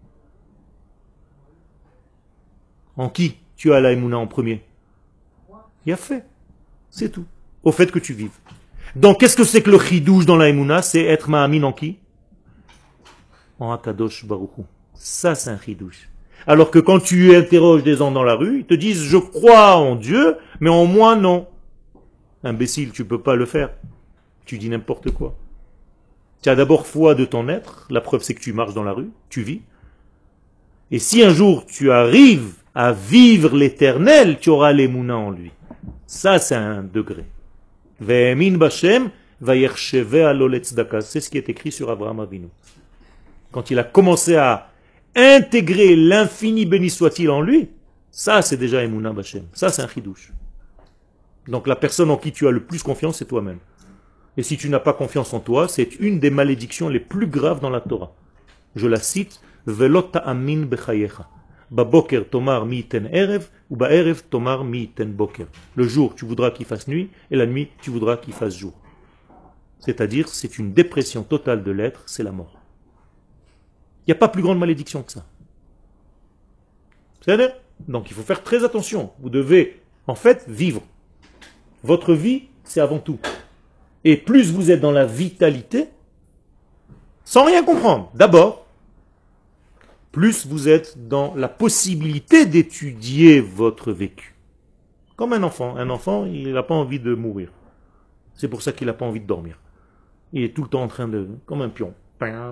En qui tu as la Emouna en premier? Il a fait. C'est tout. Au fait que tu vives. Donc qu'est-ce que c'est que le chidouche dans la Emouna? C'est être ma'amin en qui? En Akadosh Baruch Hu. Ça c'est un chidouche. Alors que quand tu interroges des gens dans la rue, ils te disent je crois en Dieu, mais en moi non. Imbécile, tu peux pas le faire. Tu dis n'importe quoi. Tu as d'abord foi de ton être, la preuve c'est que tu marches dans la rue, tu vis. Et si un jour tu arrives à vivre l'éternel, tu auras l'émouna en lui. Ça c'est un degré. Ve'emin b'Hashem va'yersheve alo tzedaka. C'est ce qui est écrit sur Abraham Avinu. Quand il a commencé à intégrer l'infini béni soit-il en lui, ça c'est déjà Emouna b'Hashem. Ça c'est un chidouche. Donc la personne en qui tu as le plus confiance, c'est toi-même. Et si tu n'as pas confiance en toi, c'est une des malédictions les plus graves dans la Torah. Je la cite, Velo ta'amin bechayecha. Baboker tomar mi iten erev, ou ba'erev tomar mi iten boker. Le jour, tu voudras qu'il fasse nuit, et la nuit, tu voudras qu'il fasse jour. C'est-à-dire, c'est une dépression totale de l'être, c'est la mort. Il n'y a pas plus grande malédiction que ça. C'est-à-dire, donc il faut faire très attention. Vous devez, en fait, vivre. Votre vie, c'est avant tout. Et plus vous êtes dans la vitalité, sans rien comprendre, d'abord, plus vous êtes dans la possibilité d'étudier votre vécu. Comme un enfant. Un enfant, il n'a pas envie de mourir. C'est pour ça qu'il n'a pas envie de dormir. Il est tout le temps en train de... comme un pion.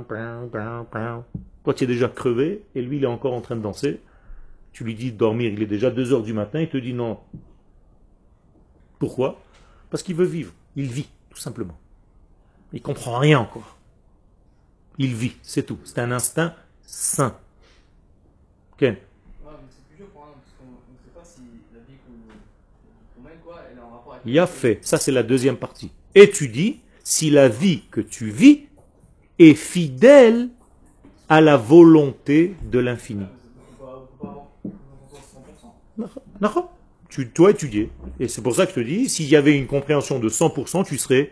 Toi, tu es déjà crevé, et lui, il est encore en train de danser. Tu lui dis de dormir, il est déjà 2 heures du matin, il te dit non. Pourquoi? Parce qu'il veut vivre. Il vit, tout simplement. Il comprend rien encore. Il vit, c'est tout. C'est un instinct sain. Ken? C'est plus dur pour un, parce qu'on ne sait pas si la vie qu'on mène, elle est en rapport avec... Il a fait. Ça, c'est la deuxième partie. Étudie si la vie que tu vis est fidèle à la volonté de l'infini. On peut pas avoir 100%. D'accord? Tu dois étudier. Et c'est pour ça que je te dis, s'il y avait une compréhension de 100%, tu serais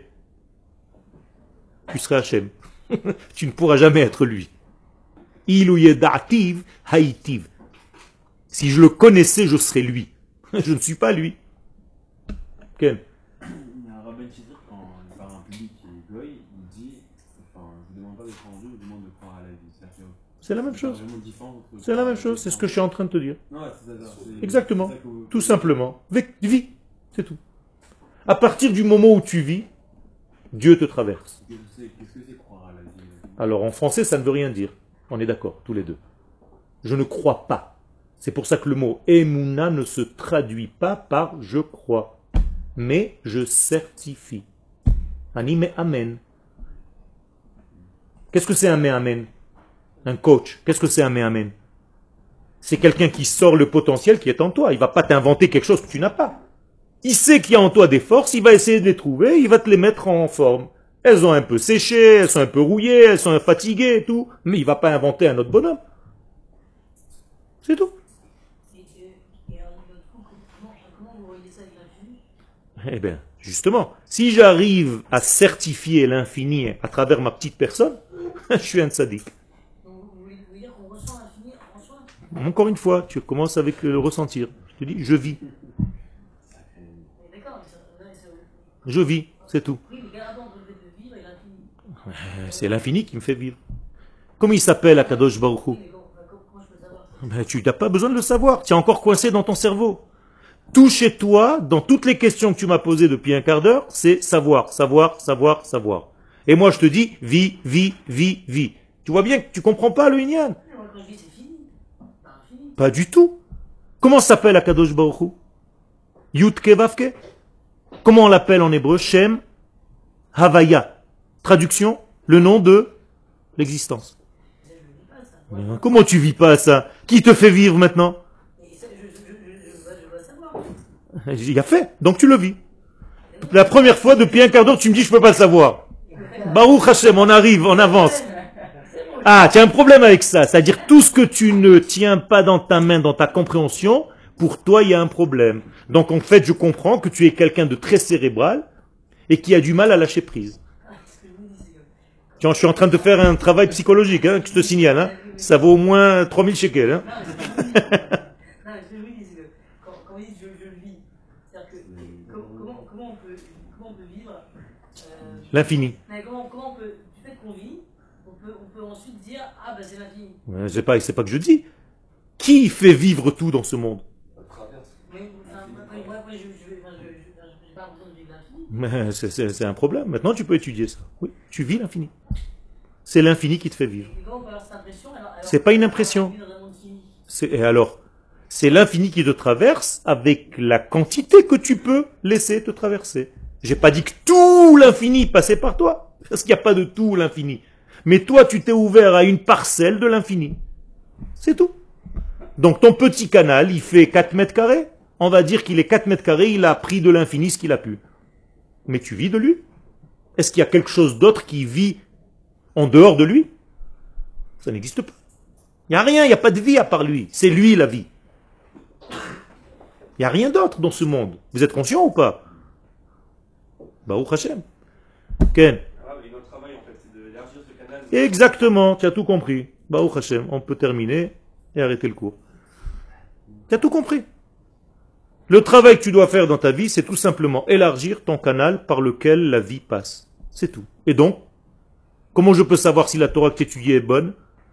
Hachem. Tu ne pourras jamais être lui. Ilouye da'ativ haïtiv. Si je le connaissais, je serais lui. Je ne suis pas lui. Quel? Il y a un rabbin Chizir, quand il parle en public qui est goy, il dit, enfin, je ne demande pas de croire en Dieu, je demande de croire à la vie. C'est la même chose. Vraiment différent entre... C'est la même chose. C'est ce que je suis en train de te dire. Non, ouais, c'est Exactement. c'est ça que- Tout simplement. Vis. C'est tout. À partir du moment où tu vis, Dieu te traverse. Qu'est-ce que c'est croire à la vie? Alors en français, ça ne veut rien dire. On est d'accord, tous les deux. Je ne crois pas. C'est pour ça que le mot Emouna ne se traduit pas par je crois, mais je certifie. Anime amen. Qu'est-ce que c'est un amen? Un coach. Qu'est-ce que c'est un amen? C'est quelqu'un qui sort le potentiel qui est en toi. Il ne va pas t'inventer quelque chose que tu n'as pas. Il sait qu'il y a en toi des forces, il va essayer de les trouver, il va te les mettre en forme. Elles ont un peu séché, elles sont un peu rouillées, elles sont fatiguées et tout, mais il ne va pas inventer un autre bonhomme. C'est tout. Et alors, votre coup, comment vous voyez ça avec l'infini? Eh bien, justement, si j'arrive à certifier l'infini à travers ma petite personne, je suis un tzaddik. Donc, vous voulez dire qu'on ressent l'infini en soi? Encore une fois, tu commences avec le ressentir. Tu dis, je vis. D'accord, mais Je vis, c'est tout. oui, mais gardons de vivre et l'infini. C'est l'infini qui me fait vivre. Comment il s'appelle Akadosh Baruch Hu? Oui, mais comment je peux savoir? Tu n'as pas besoin de le savoir. Tu es encore coincé dans ton cerveau. Tout chez toi, dans toutes les questions que tu m'as posées depuis un quart d'heure, c'est savoir, savoir, savoir, savoir. Et moi, je te dis, vis, vis, vis, vis. Tu vois bien que tu comprends pas le Inyan. Moi, quand je dis c'est fini, c'est infini. Pas du tout. Comment s'appelle Akadosh Baruch Hu? Yutke Vavke. Comment on l'appelle en hébreu? Shem Havaya. Traduction, le nom de l'existence. Je ne vis pas ça. Mais comment tu vis pas ça? Qui te fait vivre maintenant? Et ça, je dois savoir. Il a fait, donc tu le vis. La première fois, depuis un quart d'heure, tu me dis je peux pas le savoir. Baruch Hashem, on arrive, on avance. Ah, tu as un problème avec ça. C'est-à-dire tout ce que tu ne tiens pas dans ta main, dans ta compréhension, pour toi, il y a un problème. Donc en fait, je comprends que tu es quelqu'un de très cérébral et qui a du mal à lâcher prise. Tiens, je suis en train de faire un travail psychologique, hein, que je te signale. Hein. Ça vaut au moins 3000 shekels. Hein. Non, mais ce que je vous dis, c'est que quand vous dites je le vis, c'est-à-dire que comment on peut vivre L'infini. mais comment on peut, du fait qu'on vit, on peut ensuite dire ah ben c'est l'infini. Ouais, c'est pas que je dis. Qui fait vivre tout dans ce monde? Mais moi j'ai pas besoin de vivre l'infini. Mais c'est un problème. Maintenant, tu peux étudier ça. Oui, tu vis l'infini. C'est l'infini qui te fait vivre. Et comment on peut avoir cette impression C'est pas une impression. on vit dans un monde fini. Et alors, c'est l'infini qui te traverse avec la quantité que tu peux laisser te traverser. J'ai pas dit que tout l'infini passait par toi, parce qu'il n'y a pas de tout l'infini. Mais toi, tu t'es ouvert à une parcelle de l'infini. C'est tout. Donc ton petit canal, il fait 4 mètres carrés. On va dire qu'il est 4 mètres carrés, il a pris de l'infini ce qu'il a pu. Mais tu vis de lui. Est-ce qu'il y a quelque chose d'autre qui vit en dehors de lui? Ça n'existe pas. Il n'y a rien, il n'y a pas de vie à part lui. C'est lui la vie. Il n'y a rien d'autre dans ce monde. Vous êtes conscient ou pas? Baruch Hashem. Ken. Ah, et notre travail, en fait, c'est d'élargir ce canal. Exactement, tu as tout compris. Baruch Hashem, on peut terminer et arrêter le cours. Tu as tout compris. Le travail que tu dois faire dans ta vie, c'est tout simplement élargir ton canal par lequel la vie passe. C'est tout. Et donc, comment je peux savoir si la Torah que tu étudies est bonne?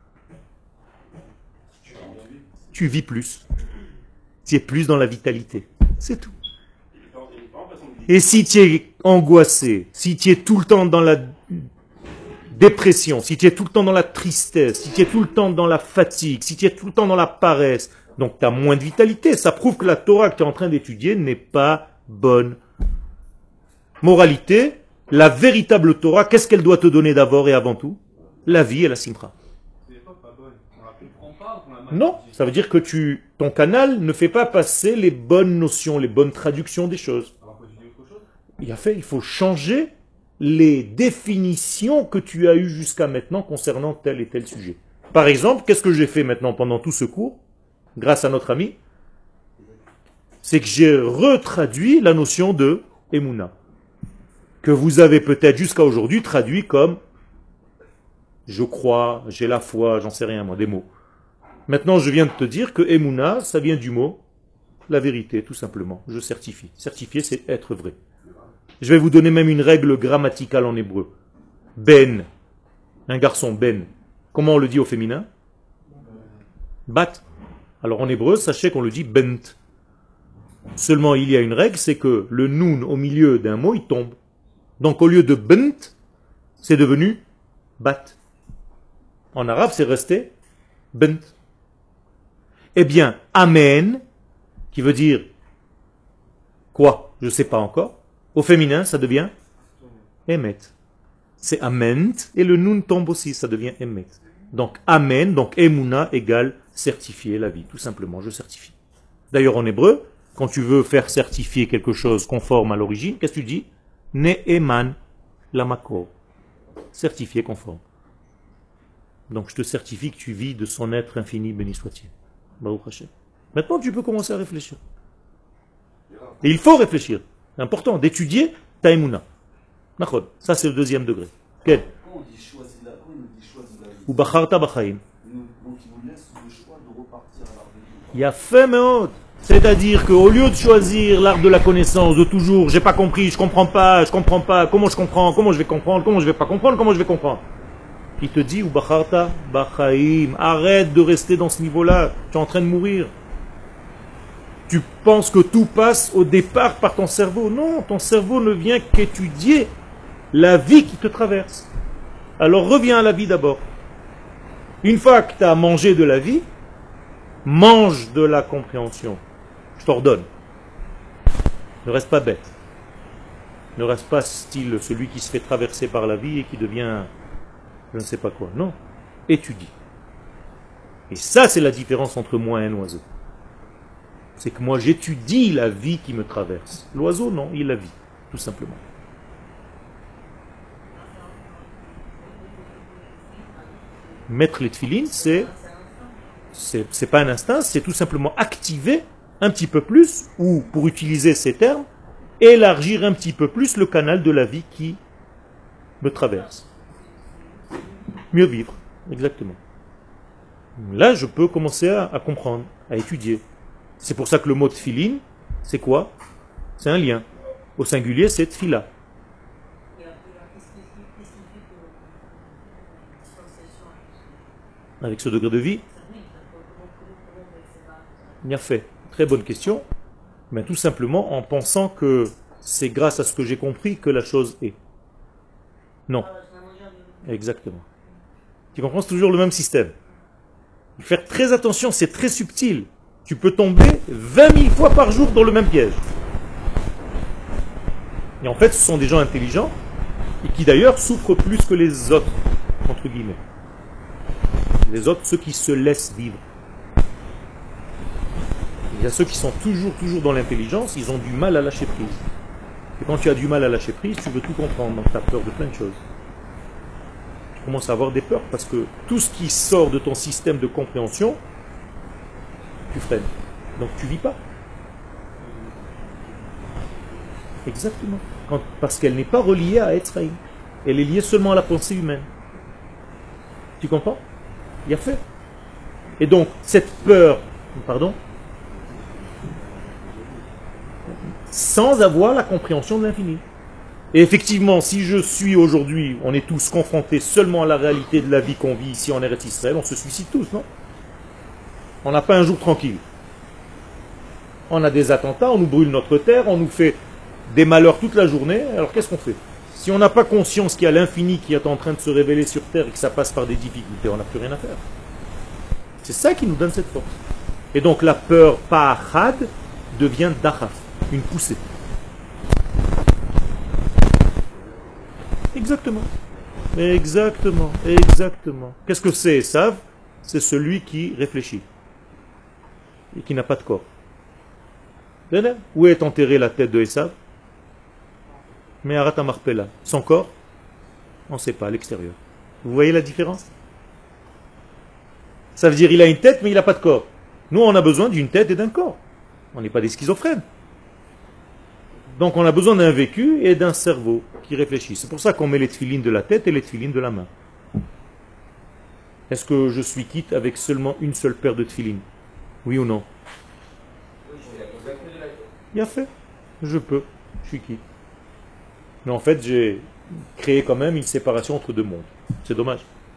Tu vis plus. Tu es plus dans la vitalité. C'est tout. Et si tu es angoissé, si tu es tout le temps dans la dépression, si tu es tout le temps dans la tristesse, si tu es tout le temps dans la fatigue, si tu es tout le temps dans la paresse, donc tu as moins de vitalité. Ça prouve que la Torah que tu es en train d'étudier n'est pas bonne. Moralité, la véritable Torah, qu'est-ce qu'elle doit te donner d'abord et avant tout? La vie et la simcha. Non, ça veut dire que ton canal ne fait pas passer les bonnes notions, les bonnes traductions des choses. Il faut changer les définitions que tu as eues jusqu'à maintenant concernant tel et tel sujet. Par exemple, qu'est-ce que j'ai fait maintenant pendant tout ce cours, grâce à notre ami? C'est que j'ai retraduit la notion de Emouna, que vous avez peut-être jusqu'à aujourd'hui traduit comme je crois, j'ai la foi, j'en sais rien moi, des mots. Maintenant, je viens de te dire que Emouna, ça vient du mot la vérité, tout simplement. Je certifie. Certifier, c'est être vrai. Je vais vous donner même une règle grammaticale en hébreu. Ben, un garçon, Ben. Comment on le dit au féminin? Bat. Alors en hébreu, sachez qu'on le dit bent. Seulement, il y a une règle, c'est que le noun au milieu d'un mot, il tombe. Donc au lieu de bent, c'est devenu bat. En arabe, c'est resté bent. Eh bien, amen, qui veut dire quoi? Je ne sais pas encore. Au féminin, ça devient emet. C'est ament, et le nun tombe aussi, ça devient emet. Donc amen, donc emuna égale certifier la vie, tout simplement, je certifie. D'ailleurs en hébreu, quand tu veux faire certifier quelque chose conforme à l'origine, qu'est-ce que tu dis? Ne'eman lamakor. Certifié conforme. Donc je te certifie que tu vis de son être infini, béni soit-il. Baruch Hashem. Maintenant tu peux commencer à réfléchir. Et il faut réfléchir. C'est important d'étudier ta Emouna. Ça c'est le deuxième degré. Quel? Quand on dit choisis la vie, on dit choisis la vie. Ou bacharta b'chaim. Donc il nous laisse le choix de repartir à la vie. Yafé meod. C'est-à-dire qu'au lieu de choisir l'art de la connaissance, de toujours, j'ai pas compris, je comprends pas, comment je comprends, comment je vais comprendre, comment je vais pas comprendre, comment je vais comprendre. Il te dit, ou bacharta, bachaim, arrête de rester dans ce niveau-là, tu es en train de mourir. Tu penses que tout passe au départ par ton cerveau. Non, ton cerveau ne vient qu'étudier la vie qui te traverse. Alors reviens à la vie d'abord. Une fois que tu as mangé de la vie, mange de la compréhension. Je t'ordonne. Ne reste pas bête. Ne reste pas style celui qui se fait traverser par la vie et qui devient je ne sais pas quoi. Non. Étudie. Et ça, c'est la différence entre moi et un oiseau. C'est que moi, j'étudie la vie qui me traverse. L'oiseau, non, il la vit, tout simplement. Mettre les tefilines, c'est pas un instinct, c'est tout simplement activer un petit peu plus, ou pour utiliser ces termes, élargir un petit peu plus le canal de la vie qui me traverse. Mieux vivre, exactement. Là, je peux commencer à comprendre, à étudier. C'est pour ça que le mot tefilin, c'est quoi? C'est un lien. Au singulier, c'est tefila. Avec ce degré de vie, bien fait. Très bonne question. Mais tout simplement en pensant que c'est grâce à ce que j'ai compris que la chose est. Non. Exactement. Tu comprends? C'est toujours le même système. Faire très attention, c'est très subtil. Tu peux tomber 20 000 fois par jour dans le même piège. Et en fait, ce sont des gens intelligents et qui d'ailleurs souffrent plus que les autres, entre guillemets. Les autres, ceux qui se laissent vivre. Il y a ceux qui sont toujours dans l'intelligence, ils ont du mal à lâcher prise. Et quand tu as du mal à lâcher prise, tu veux tout comprendre, donc tu as peur de plein de choses. Tu commences à avoir des peurs parce que tout ce qui sort de ton système de compréhension, tu freines. Donc tu vis pas. Exactement. Parce qu'elle n'est pas reliée à Etzraïm. Elle est liée seulement à la pensée humaine. Tu comprends? Il y a fait. Et donc, cette peur, sans avoir la compréhension de l'infini. Et effectivement, si je suis aujourd'hui, on est tous confrontés seulement à la réalité de la vie qu'on vit ici en Eretz Israël, on se suicide tous, non? On n'a pas un jour tranquille. On a des attentats, on nous brûle notre terre, on nous fait des malheurs toute la journée, alors qu'est-ce qu'on fait? Si on n'a pas conscience qu'il y a l'infini qui est en train de se révéler sur terre et que ça passe par des difficultés, on n'a plus rien à faire. C'est ça qui nous donne cette force. Et donc la peur pa'achad devient dachaf, une poussée. Exactement. Exactement. Qu'est-ce que c'est, Esav? C'est celui qui réfléchit et qui n'a pas de corps. Où est enterrée la tête de Esav? Mais Arata Marpella, son corps, on ne sait pas, à l'extérieur. Vous voyez la différence? Ça veut dire qu'il a une tête, mais il n'a pas de corps. Nous, on a besoin d'une tête et d'un corps. On n'est pas des schizophrènes. Donc, on a besoin d'un vécu et d'un cerveau qui réfléchit. C'est pour ça qu'on met les tefilines de la tête et les tefilines de la main. Est-ce que je suis quitte avec seulement une seule paire de tefilines? Oui ou non? Bien fait. Je peux. Je suis quitte. Mais en fait, j'ai créé quand même une séparation entre deux mondes. C'est dommage.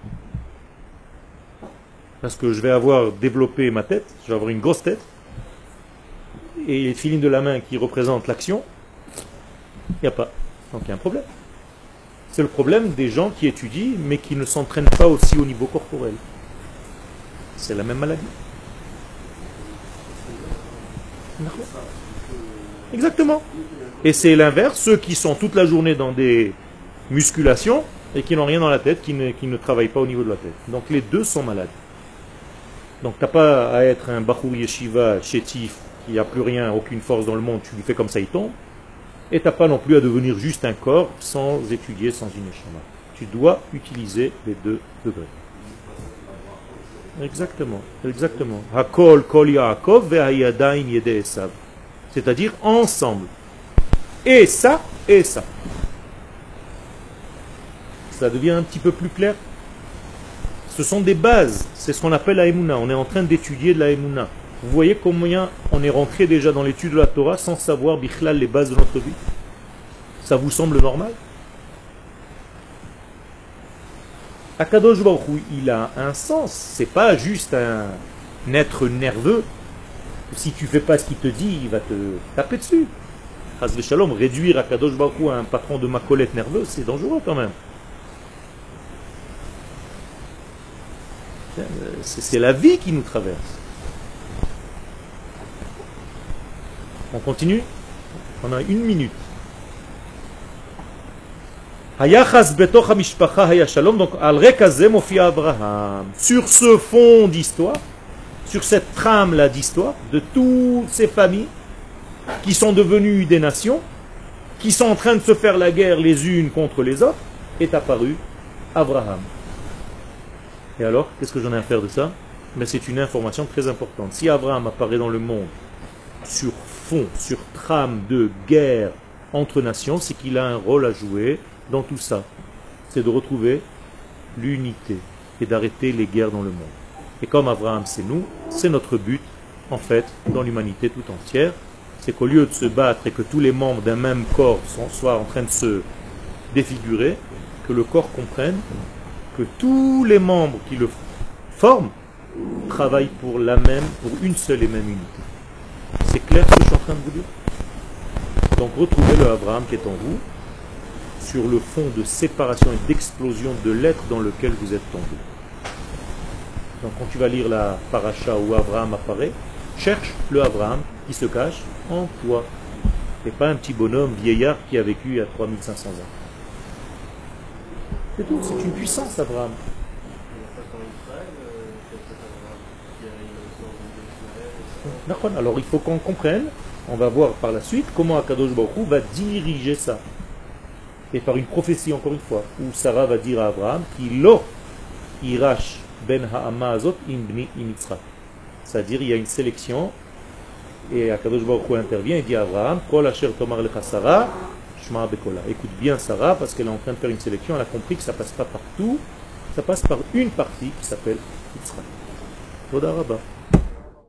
Parce que je vais avoir développé ma tête, je vais avoir une grosse tête, et les filines de la main qui représentent l'action, il n'y a pas. Donc il y a un problème. C'est le problème des gens qui étudient, mais qui ne s'entraînent pas aussi au niveau corporel. C'est la même maladie. Exactement. Et c'est l'inverse, ceux qui sont toute la journée dans des musculations et qui n'ont rien dans la tête, qui ne travaillent pas au niveau de la tête. Donc les deux sont malades. Donc tu n'as pas à être un Bachour Yeshiva chétif qui n'a plus rien, aucune force dans le monde, tu lui fais comme ça, il tombe. Et tu n'as pas non plus à devenir juste un corps sans étudier, sans une échama. Tu dois utiliser les deux degrés. Exactement. Hakol kol Yaakov ve'hayadayin yede Esav. C'est-à-dire ensemble. Et ça, et ça. Ça devient un petit peu plus clair. Ce sont des bases. C'est ce qu'on appelle la Emouna. On est en train d'étudier de la Emouna. Vous voyez combien on est rentré déjà dans l'étude de la Torah sans savoir bichlal les bases de notre vie? Ça vous semble normal? Akadosh Baruch Hu, il a un sens. C'est pas juste un être nerveux. Si tu fais pas ce qu'il te dit, il va te taper dessus. Chas v'shalom, réduire Akadosh Baruch Hu à un patron de macolette nerveux, c'est dangereux quand même. C'est la vie qui nous traverse. On continue? On a 1 minute. Donc, sur ce fond d'histoire, sur cette trame-là d'histoire, de toutes ces familles qui sont devenues des nations, qui sont en train de se faire la guerre les unes contre les autres, est apparu Abraham. Et alors, qu'est-ce que j'en ai à faire de ça? Mais c'est une information très importante. Si Abraham apparaît dans le monde sur fond, sur trame de guerre entre nations, c'est qu'il a un rôle à jouer dans tout ça. C'est de retrouver l'unité et d'arrêter les guerres dans le monde. Et comme Abraham c'est nous, c'est notre but en fait dans l'humanité tout entière. C'est qu'au lieu de se battre et que tous les membres d'un même corps soient en train de se défigurer, que le corps comprenne que tous les membres qui le forment travaillent pour une seule et même unité. C'est clair ce que je suis en train de vous dire? Donc retrouvez le Abraham qui est en vous sur le fond de séparation et d'explosion de l'être dans lequel vous êtes tombé. Donc quand tu vas lire la paracha où Abraham apparaît, cherche le Abraham qui se cache en toi. Et pas un petit bonhomme vieillard qui a vécu il y a 3500 ans. C'est tout, c'est une puissance Abraham. Alors il faut qu'on comprenne, on va voir par la suite comment Akadosh Baruch Hu va diriger ça. Et par une prophétie encore une fois, où Sarah va dire à Abraham qu'il lo irash ben ha'ama azot imbni imitzra. C'est-à-dire il y a une sélection et Akadosh Baruch Hu intervient et dit à Abraham kol asher tomar lecha Sarah shma bekola. Écoute bien Sarah parce qu'elle est en train de faire une sélection, elle a compris que ça passe pas partout, ça passe par une partie qui s'appelle Yitzhak. Toda Rabba.